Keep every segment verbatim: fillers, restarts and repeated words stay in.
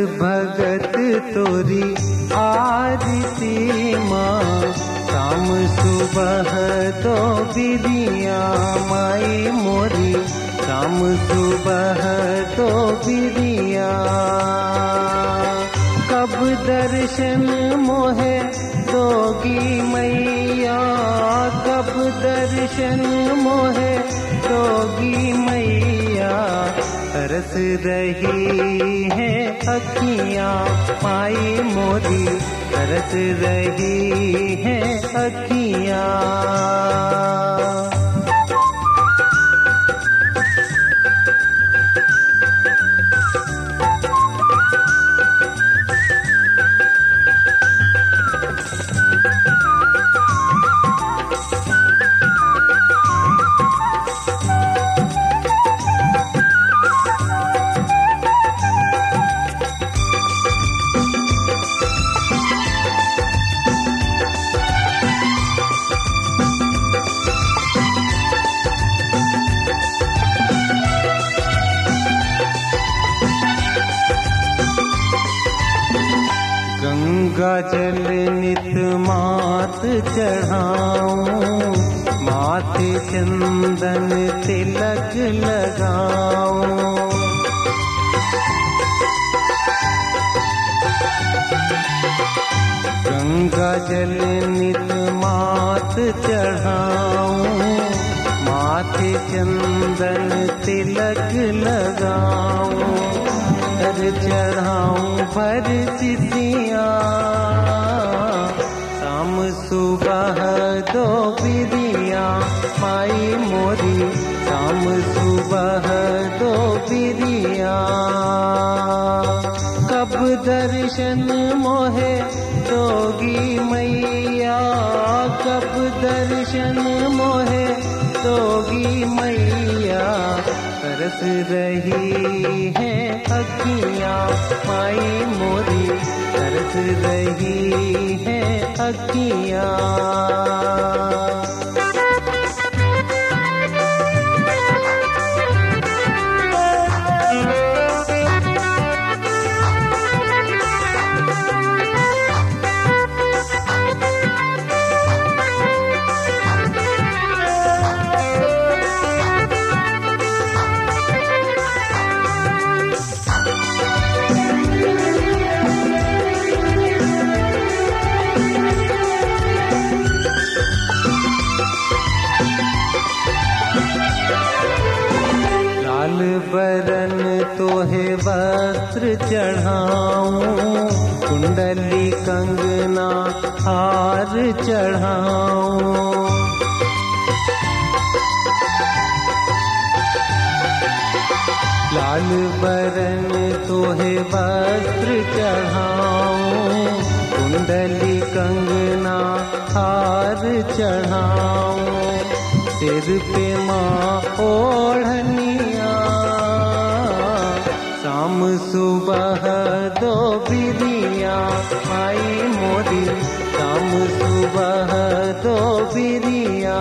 भगत तोरी आरती माँ, शाम सुबह दो बिरिया माई मोरी, शाम सुबह दो बिरिया। कब दर्शन मोहे दोगी मैया, कब दर्शन मोहे दोगी मैया। तरस रही है अखियाँ माई मोरी, तरस रही है अखियाँ। गंगा जल नित मात चढ़ाऊं, माथे चंदन तिलक लगाऊं। गंगा जल नित मात चढ़ाऊं, माथे चंदन तिलक लगाऊं। कर चढ़ाऊं भर सिसिया, शाम सुबह दो बिरिया माई मोरी, शाम सुबह दो बिरिया। कब दर्शन मोहे दोगी मैया, कब दर्शन मोहे दोगी मैया। तरस रही है अखियाँ माई मोरी, तरस रही है अखियाँ। लाल बरन तोहे वस्त्र चढ़ाऊं, कुंडली कंगना हार चढ़ाऊं। लाल बरन तोहे वस्त्र चढ़ाऊं, कुंडली कंगना हार चढ़ाऊं। सिर पे माँ ओढ़निया, शाम सुबह दो बिरिया माई मोरी, शाम सुबह दो बिरिया।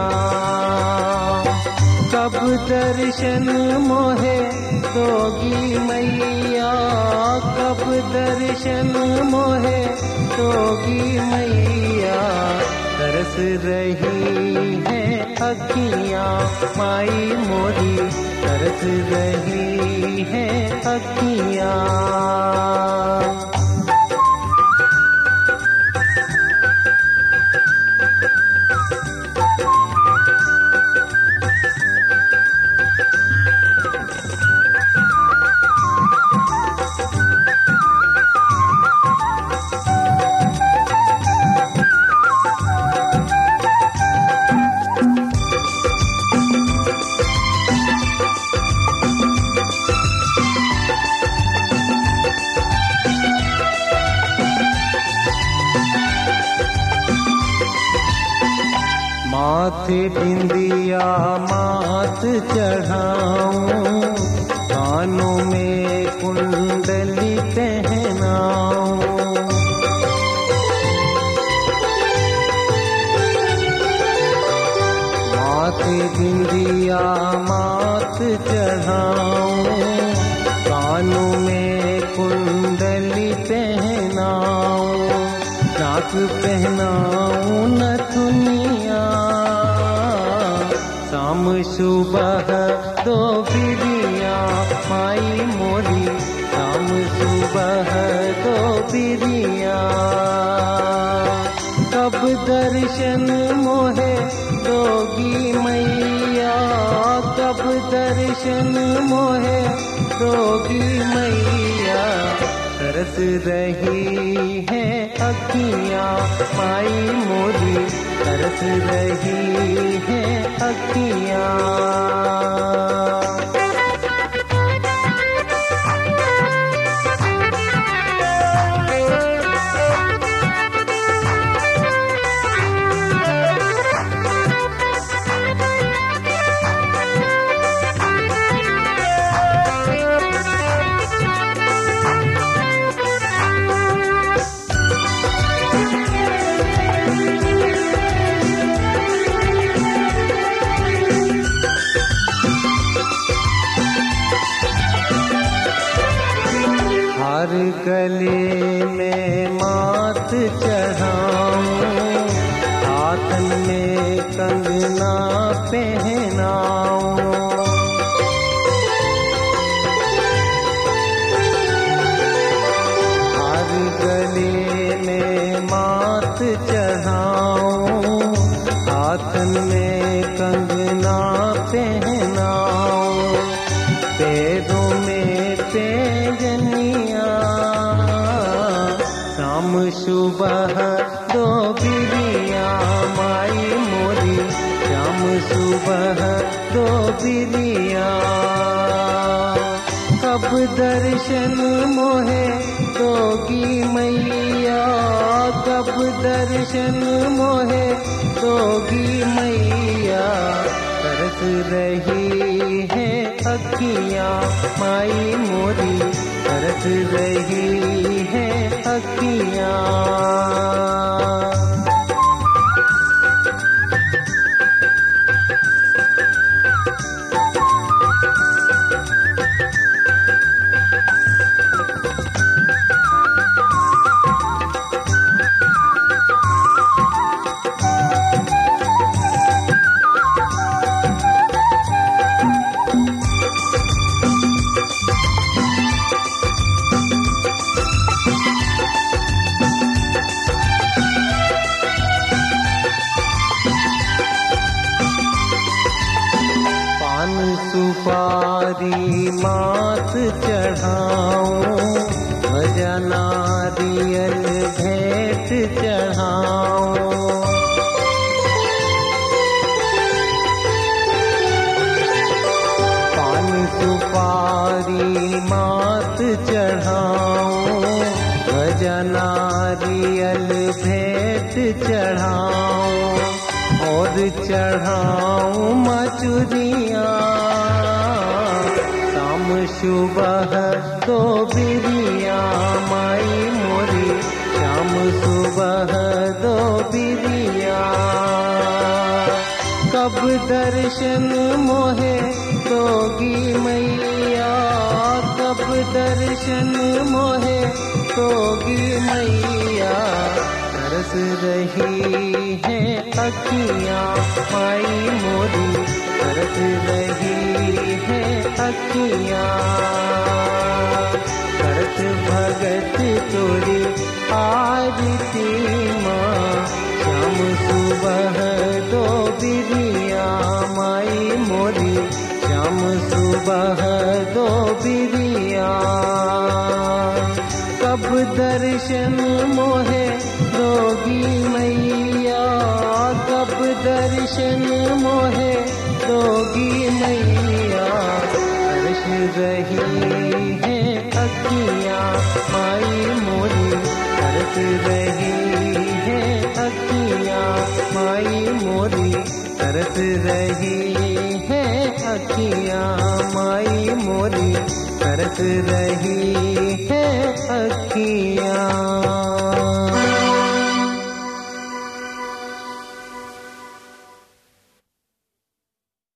कब दर्शन मोहे दोगी मैया, कब दर्शन मोहे दोगी मैया। तरस रही है अखियाँ माई मोरी, तरस रही है अखियाँ। माथे बिंदिया माथ चढ़ाऊं, कानों में कुंडली पहनाऊं। माथे बिंदिया माथ चढ़ाऊं, कानों में कुंडली नाक पहनाऊं नथुनिया, शाम सुबह दो बिरिया माई मोरी, शाम सुबह दो बिरिया। कब दर्शन मोहे दोगी मैया, कब दर्शन मोहे दोगी मैया। तरस रही है अखियाँ माई मोरी, तरस रही है अखियाँ। हर गले में मात चढ़ाऊं, हाथन में कंगना पहनाऊं। हर गले में मात चढ़ाऊं, हाथन में कंगना पहनाऊं। पैरों में पैजनिया, शाम सुबह दो बिरिया माई मोरी, शाम सुबह दो बिरिया। कब दर्शन मोहे दोगी मैया, कब दर्शन मोहे दोगी मैया। तरस रही है अखियाँ माई मोरी, तरस रही है अखियाँ। सुपारी मात चढ़ाऊं, भजा नारियल भेंट चढ़ाऊं। पान सुपारी मात चढ़ाऊं, भजा नारियल भेंट चढ़ाऊं। और चढ़ाऊं मचुरिया, शाम सुबह दो बिरिया माई मोरी, शाम सुबह दो बिरिया। कब दर्शन मोहे दोगी मैया, कब दर्शन मोहे दोगी मैया। तरस रही है अखियाँ माई मोरी, तरस रही है अखियाँ। करत भगत तोरी आरती माँ, शाम सुबह दो बिरिया माई मोरी, शाम सुबह दो बिरिया। कब दर्शन मोहे दोगी मैया, कब दर्शन मोहे दोगी मैया। तरस रही है अखियाँ माई मोरी, तरस रही है अखियाँ माई मोरी, तरस रही है अखियाँ माई मोरी, तरस रही